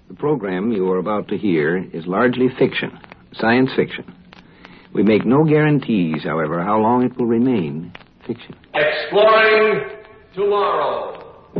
The program you are about to hear is largely fiction, science fiction. We make no guarantees, however, how long it will remain fiction. Exploring tomorrow.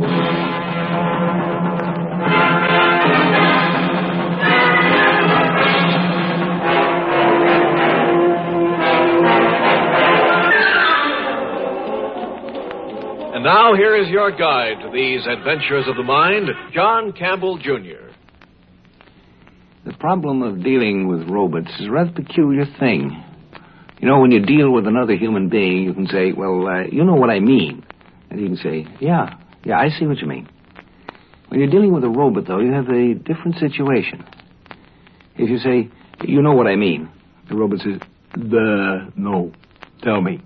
And now here is your guide to these adventures of the mind, John Campbell, Jr. The problem of dealing with robots is a rather peculiar thing. You know, when you deal with another human being, you can say, well, you know what I mean. And he can say, yeah, I see what you mean. When you're dealing with a robot, though, you have a different situation. If you say, you know what I mean, the robot says, no, tell me.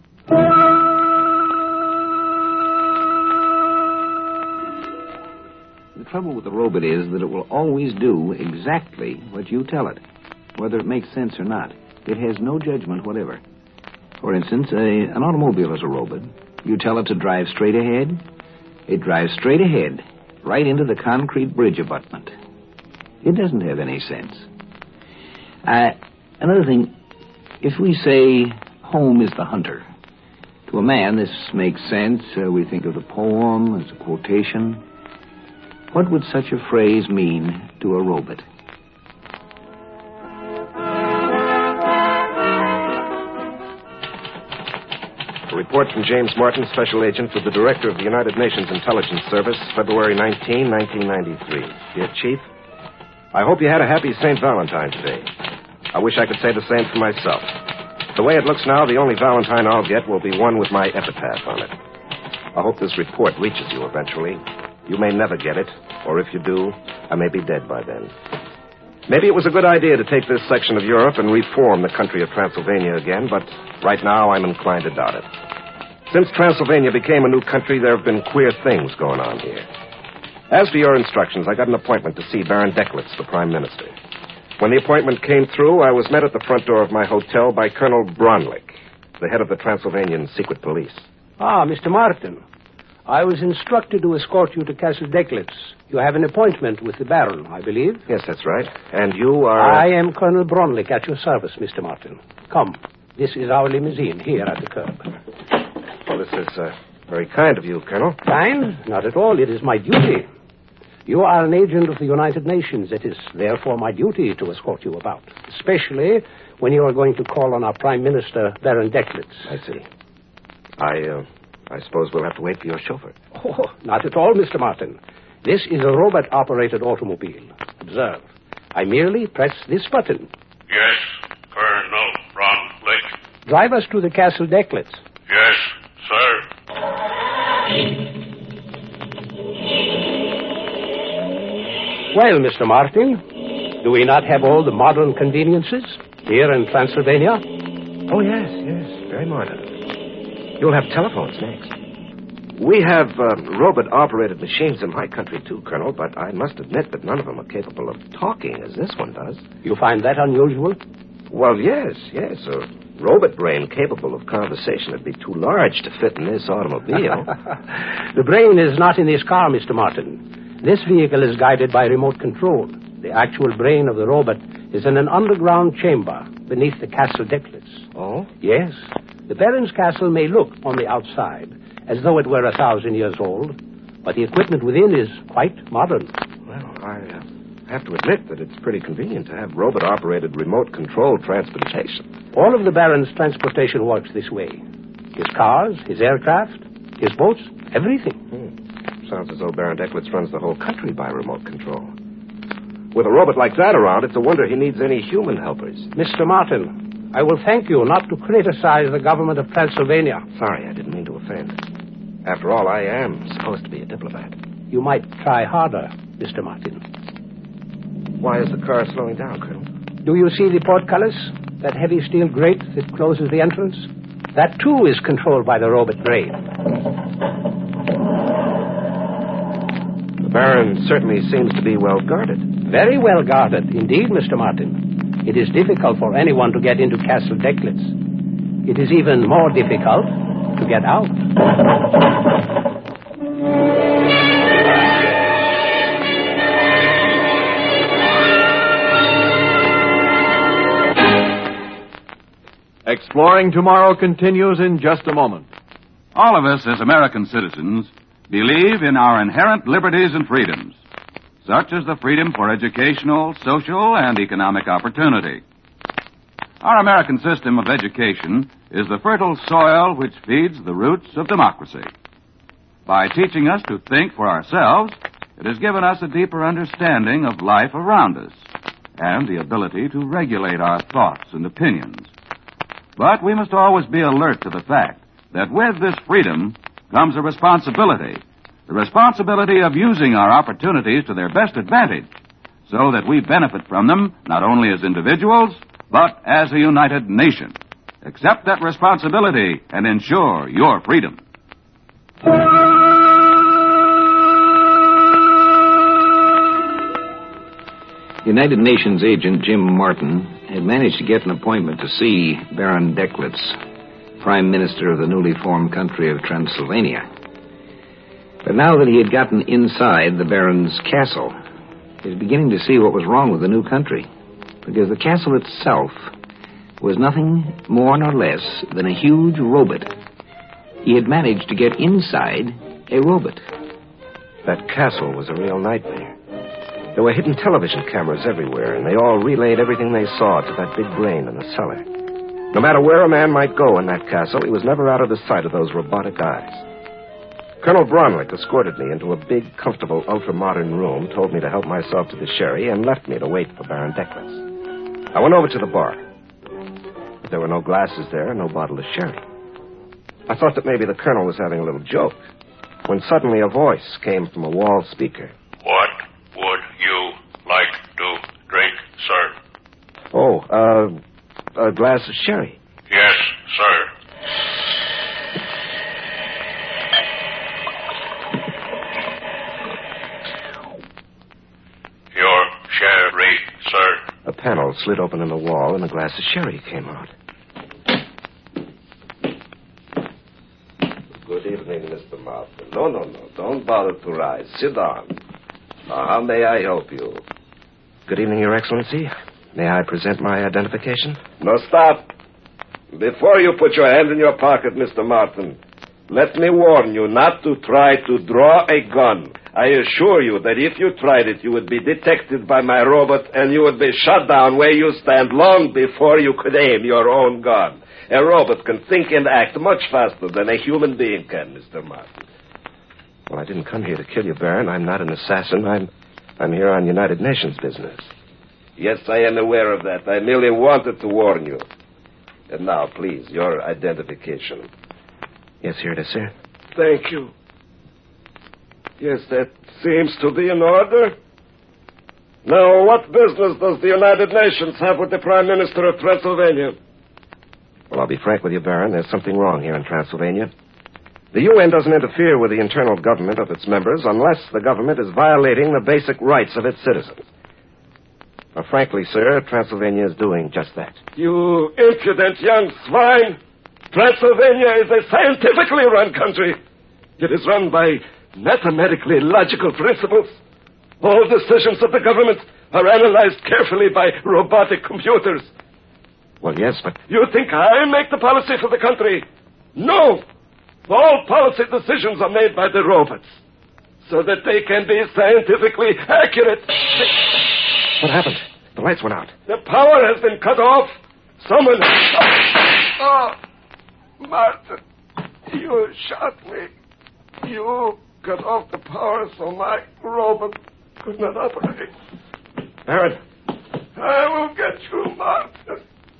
The trouble with the robot is that it will always do exactly what you tell it, whether it makes sense or not. It has no judgment whatever. For instance, an automobile is a robot. You tell it to drive straight ahead. It drives straight ahead, right into the concrete bridge abutment. It doesn't have any sense. Another thing, if we say home is the hunter, to a man this makes sense. We think of the poem as a quotation. What would such a phrase mean to a robot? A report from James Martin, Special Agent with the Director of the United Nations Intelligence Service, February 19, 1993. Dear Chief, I hope you had a happy St. Valentine today. I wish I could say the same for myself. The way it looks now, the only Valentine I'll get will be one with my epitaph on it. I hope this report reaches you eventually. You may never get it, or if you do, I may be dead by then. Maybe it was a good idea to take this section of Europe and reform the country of Transylvania again, but right now I'm inclined to doubt it. Since Transylvania became a new country, there have been queer things going on here. As for your instructions, I got an appointment to see Baron Dechlitz, the Prime Minister. When the appointment came through, I was met at the front door of my hotel by Colonel Bronlik, the head of the Transylvanian Secret Police. Ah, Mr. Martin. I was instructed to escort you to Castle Dechlitz. You have an appointment with the Baron, I believe. Yes, that's right. And you are... I am Colonel Bronlik at your service, Mr. Martin. Come. This is our limousine here at the curb. Well, this is very kind of you, Colonel. Kind? Not at all. It is my duty. You are an agent of the United Nations. It is therefore my duty to escort you about, especially when you are going to call on our Prime Minister, Baron Dechlitz. I see. I suppose we'll have to wait for your chauffeur. Oh, not at all, Mr. Martin. This is a robot-operated automobile. Observe. I merely press this button. Yes, Colonel Bronlik. Drive us to the Castle Dechlitz. Yes, sir. Well, Mr. Martin, do we not have all the modern conveniences here in Transylvania? Oh, yes, very modern. You'll have telephones next. We have robot-operated machines in my country, too, Colonel, but I must admit that none of them are capable of talking as this one does. You find that unusual? Well, yes. A robot brain capable of conversation would be too large to fit in this automobile. The brain is not in this car, Mr. Martin. This vehicle is guided by remote control. The actual brain of the robot is in an underground chamber beneath the Castle Dechlitz. Oh? Yes. The Baron's castle may look on the outside as though it were 1,000 years old, but the equipment within is quite modern. Well, I have to admit that it's pretty convenient to have robot-operated remote-controlled transportation. All of the Baron's transportation works this way. His cars, his aircraft, his boats, everything. Sounds as though Baron Dechlitz runs the whole country by remote control. With a robot like that around, it's a wonder he needs any human helpers. Mr. Martin, I will thank you not to criticize the government of Transylvania. Sorry, I didn't mean to offend. After all, I am supposed to be a diplomat. You might try harder, Mr. Martin. Why is the car slowing down, Colonel? Do you see the portcullis? That heavy steel grate that closes the entrance? That, too, is controlled by the robot brain. The Baron certainly seems to be well guarded. Very well guarded, indeed, Mr. Martin. It is difficult for anyone to get into Castle Dechlitz. It is even more difficult to get out. Exploring Tomorrow continues in just a moment. All of us as American citizens believe in our inherent liberties and freedoms, such as the freedom for educational, social, and economic opportunity. Our American system of education is the fertile soil which feeds the roots of democracy. By teaching us to think for ourselves, it has given us a deeper understanding of life around us and the ability to regulate our thoughts and opinions. But we must always be alert to the fact that with this freedom comes a responsibility, the responsibility of using our opportunities to their best advantage so that we benefit from them not only as individuals, but as a united nation. Accept that responsibility and ensure your freedom. United Nations agent Jim Martin had managed to get an appointment to see Baron Dechlitz, Prime Minister of the newly formed country of Transylvania. But now that he had gotten inside the Baron's castle, he was beginning to see what was wrong with the new country, because the castle itself was nothing more nor less than a huge robot. He had managed to get inside a robot. That castle was a real nightmare. There were hidden television cameras everywhere, and they all relayed everything they saw to that big brain in the cellar. No matter where a man might go in that castle, he was never out of the sight of those robotic eyes. Colonel Bronlick escorted me into a big, comfortable, ultra-modern room, told me to help myself to the sherry, and left me to wait for Baron Dechlitz. I went over to the bar. But there were no glasses there, no bottle of sherry. I thought that maybe the colonel was having a little joke, when suddenly a voice came from a wall speaker. What would you like to drink, sir? Oh, a glass of sherry. Yes, sir. Your sherry, sir. A panel slid open in the wall, and a glass of sherry came out. Good evening, Mr. Martin. No. Don't bother to rise. Sit down. Now, how may I help you? Good evening, Your Excellency. May I present my identification? No, stop. Before you put your hand in your pocket, Mr. Martin, let me warn you not to try to draw a gun. I assure you that if you tried it, you would be detected by my robot and you would be shot down where you stand long before you could aim your own gun. A robot can think and act much faster than a human being can, Mr. Martin. Well, I didn't come here to kill you, Baron. I'm not an assassin. I'm here on United Nations business. Yes, I am aware of that. I merely wanted to warn you. And now, please, your identification. Yes, here it is, sir. Thank you. Yes, that seems to be in order. Now, what business does the United Nations have with the Prime Minister of Transylvania? Well, I'll be frank with you, Baron. There's something wrong here in Transylvania. The UN doesn't interfere with the internal government of its members unless the government is violating the basic rights of its citizens. Well, frankly, sir, Transylvania is doing just that. You impudent young swine! Transylvania is a scientifically run country. It is run by mathematically logical principles. All decisions of the government are analyzed carefully by robotic computers. Well, yes, but... You think I make the policy for the country? No! All policy decisions are made by the robots, so that they can be scientifically accurate. What happened? The lights went out. The power has been cut off. Someone... Oh, Martin, you shot me. You cut off the power so my robot could not operate. Baron. I will get you, Martin.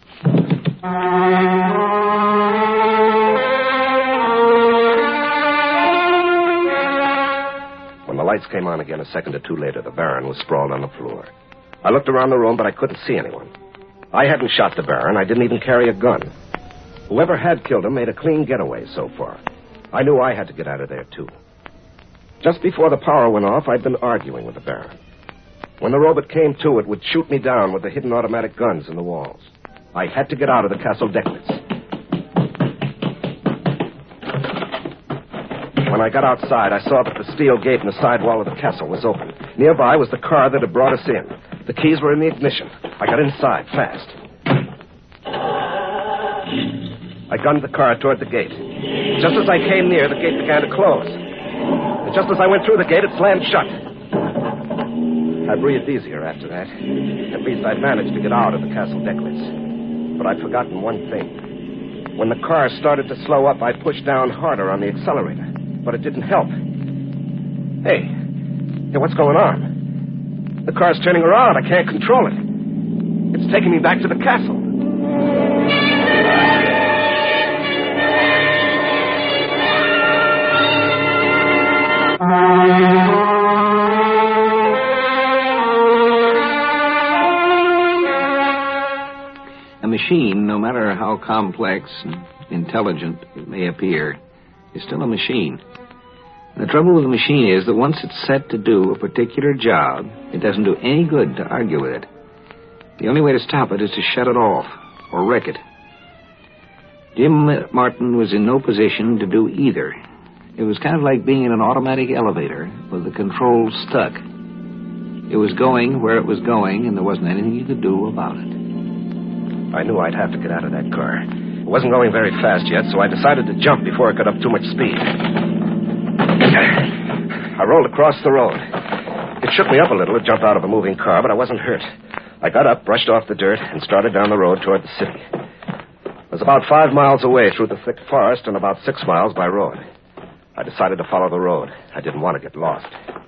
When the lights came on again a second or two later, the Baron was sprawled on the floor. I looked around the room, but I couldn't see anyone. I hadn't shot the Baron. I didn't even carry a gun. Whoever had killed him made a clean getaway so far. I knew I had to get out of there, too. Just before the power went off, I'd been arguing with the Baron. When the robot came to, it would shoot me down with the hidden automatic guns in the walls. I had to get out of the Castle Dechlitz. When I got outside, I saw that the steel gate in the side wall of the castle was open. Nearby was the car that had brought us in. The keys were in the ignition. I got inside fast. I gunned the car toward the gate. Just as I came near, the gate began to close. And just as I went through the gate, it slammed shut. I breathed easier after that. At least I'd managed to get out of the castle decklets. But I'd forgotten one thing. When the car started to slow up, I pushed down harder on the accelerator. But it didn't help. Hey, what's going on? The car's turning around. I can't control it. It's taking me back to the castle. A machine, no matter how complex and intelligent it may appear, is still a machine. And the trouble with a machine is that once it's set to do a particular job, it doesn't do any good to argue with it. The only way to stop it is to shut it off or wreck it. Jim Martin was in no position to do either. It was kind of like being in an automatic elevator with the controls stuck. It was going where it was going, and there wasn't anything you could do about it. I knew I'd have to get out of that car. It wasn't going very fast yet, so I decided to jump before it got up too much speed. I rolled across the road. It shook me up a little to jump out of a moving car, but I wasn't hurt. I got up, brushed off the dirt, and started down the road toward the city. It was about 5 miles away through the thick forest and about 6 miles by road. I decided to follow the road. I didn't want to get lost.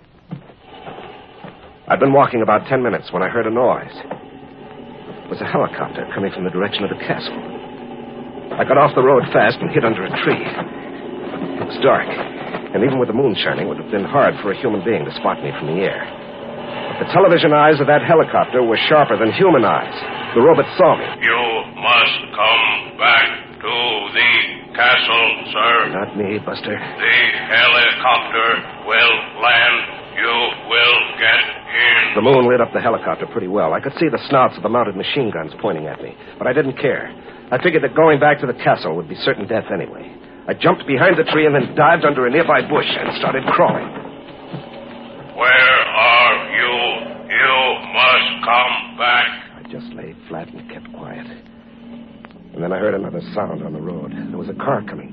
I'd been walking about 10 minutes when I heard a noise. It was a helicopter coming from the direction of the castle. I got off the road fast and hid under a tree. It was dark, and even with the moon shining, it would have been hard for a human being to spot me from the air. But the television eyes of that helicopter were sharper than human eyes. The robot saw me. You must come back to the castle, sir. Not me, Buster. The helicopter will land. You will get in. The moon lit up the helicopter pretty well. I could see the snouts of the mounted machine guns pointing at me, but I didn't care. I figured that going back to the castle would be certain death anyway. I jumped behind the tree and then dived under a nearby bush and started crawling. Where are you? You must come back. I just lay flat and kept quiet. And then I heard another sound on the road. There was a car coming.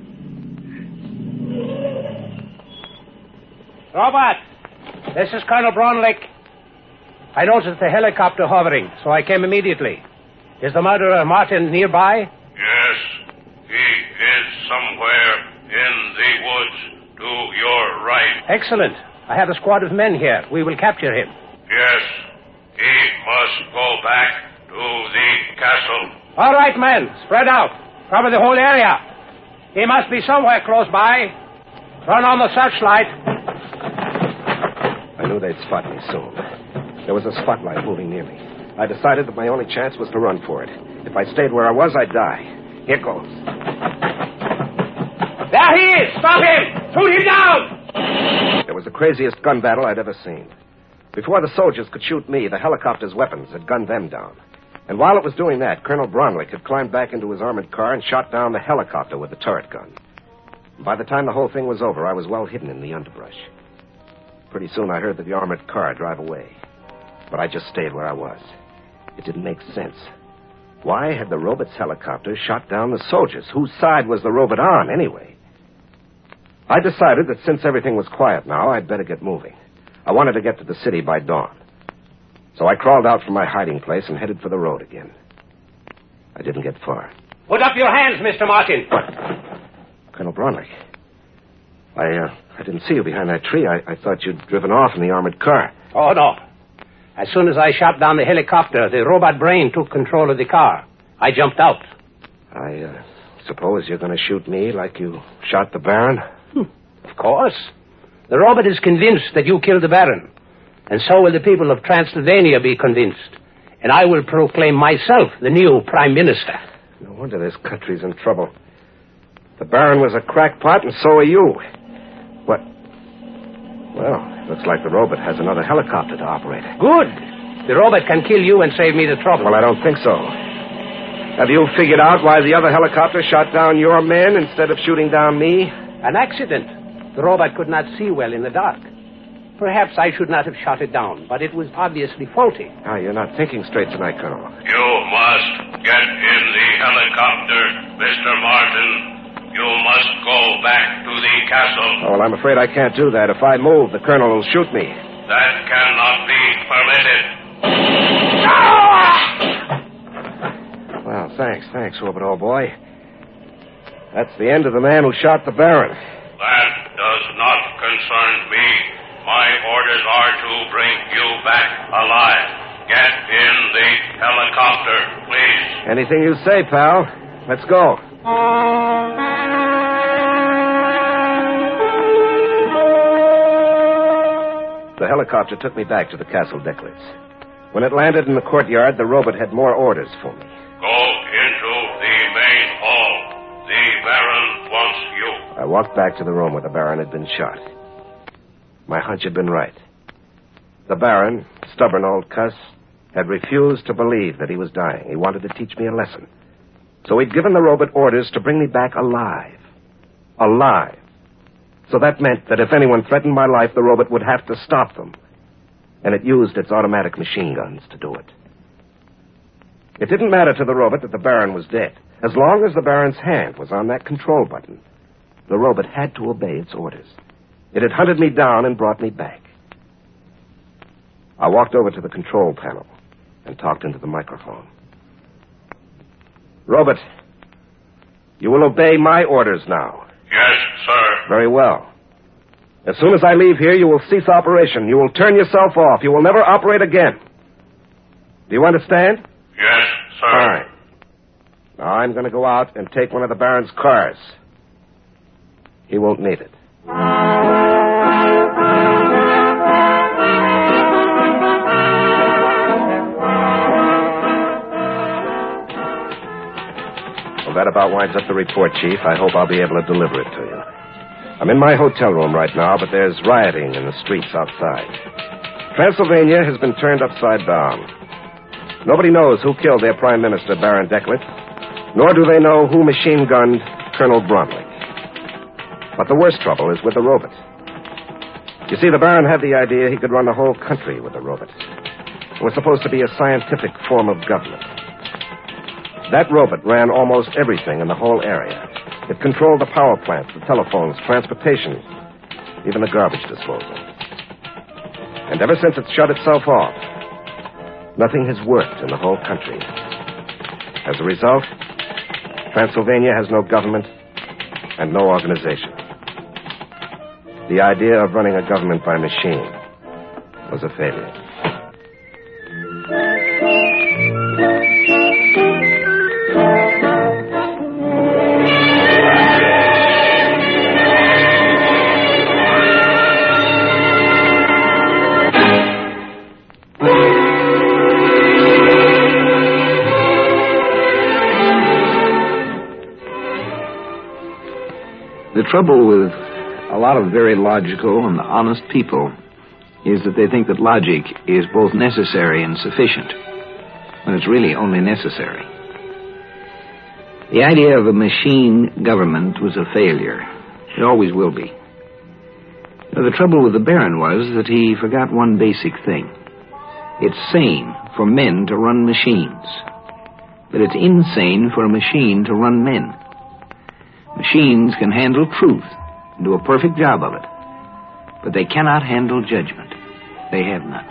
Robert, this is Colonel Bronlick. I noticed the helicopter hovering, so I came immediately. Is the murderer Martin nearby? Yes, he is somewhere in the woods to your right. Excellent. I have a squad of men here. We will capture him. Yes, he must go back to the castle. All right, men. Spread out. Cover the whole area. He must be somewhere close by. Turn on the searchlight. I knew they'd spot me soon. There was a spotlight moving near me. I decided that my only chance was to run for it. If I stayed where I was, I'd die. Here goes. There he is! Stop him! Shoot him down! It was the craziest gun battle I'd ever seen. Before the soldiers could shoot me, the helicopter's weapons had gunned them down. And while it was doing that, Colonel Bronlick had climbed back into his armored car and shot down the helicopter with the turret gun. By the time the whole thing was over, I was well hidden in the underbrush. Pretty soon I heard the armored car drive away. But I just stayed where I was. It didn't make sense. Why had the robot's helicopter shot down the soldiers? Whose side was the robot on, anyway? I decided that since everything was quiet now, I'd better get moving. I wanted to get to the city by dawn. So I crawled out from my hiding place and headed for the road again. I didn't get far. Put up your hands, Mr. Martin. What? Colonel Bronlick. I didn't see you behind that tree. I thought you'd driven off in the armored car. Oh, no. As soon as I shot down the helicopter, the robot brain took control of the car. I jumped out. I suppose you're going to shoot me like you shot the Baron? Of course. The robot is convinced that you killed the Baron. And so will the people of Transylvania be convinced. And I will proclaim myself the new Prime Minister. No wonder this country's in trouble. The Baron was a crackpot, and so are you. What? Well, looks like the robot has another helicopter to operate. Good. The robot can kill you and save me the trouble. Well, I don't think so. Have you figured out why the other helicopter shot down your men instead of shooting down me? An accident. The robot could not see well in the dark. Perhaps I should not have shot it down, but it was obviously faulty. Ah, you're not thinking straight tonight, Colonel. You must get in the helicopter, Mr. Martin. You must go back to the castle. Oh, well, I'm afraid I can't do that. If I move, the colonel will shoot me. That cannot be permitted. Well, thanks, Robert, old boy. That's the end of the man who shot the Baron. That does not concern me. My orders are to bring you back alive. Get in the helicopter, please. Anything you say, pal. Let's go. The helicopter took me back to the Castle Decklitz. When it landed in the courtyard, the robot had more orders for me. Go into the main hall. The Baron wants you. I walked back to the room where the Baron had been shot. My hunch had been right. The Baron, stubborn old cuss, had refused to believe that he was dying. He wanted to teach me a lesson. So he'd given the robot orders to bring me back alive. Alive. So that meant that if anyone threatened my life, the robot would have to stop them. And it used its automatic machine guns to do it. It didn't matter to the robot that the Baron was dead. As long as the Baron's hand was on that control button, the robot had to obey its orders. It had hunted me down and brought me back. I walked over to the control panel and talked into the microphone. Robot, you will obey my orders now. Yes, sir. Very well. As soon as I leave here, you will cease operation. You will turn yourself off. You will never operate again. Do you understand? Yes, sir. All right. Now I'm going to go out and take one of the Baron's cars. He won't need it. Well, that about winds up the report, Chief. I hope I'll be able to deliver it to you. I'm in my hotel room right now, but there's rioting in the streets outside. Transylvania has been turned upside down. Nobody knows who killed their Prime Minister, Baron Decklitz, nor do they know who machine-gunned Colonel Bromley. But the worst trouble is with the robot. You see, the Baron had the idea he could run the whole country with a robot. It was supposed to be a scientific form of government. That robot ran almost everything in the whole area. It controlled the power plants, the telephones, transportation, even the garbage disposal. And ever since it shut itself off, nothing has worked in the whole country. As a result, Transylvania has no government and no organization. The idea of running a government by machine was a failure. The trouble with a lot of very logical and honest people is that they think that logic is both necessary and sufficient, when it's really only necessary. The idea of a machine government was a failure. It always will be. Now, the trouble with the Baron was that he forgot one basic thing. It's sane for men to run machines, but it's insane for a machine to run men. Machines can handle truth and do a perfect job of it, but they cannot handle judgment. They have none.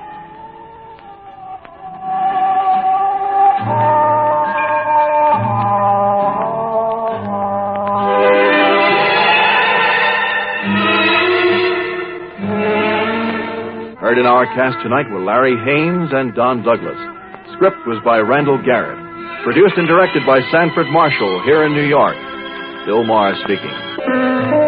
Heard in our cast tonight were Larry Haynes and Don Douglas. Script was by Randall Garrett. Produced and directed by Sanford Marshall here in New York. Bill Maher speaking.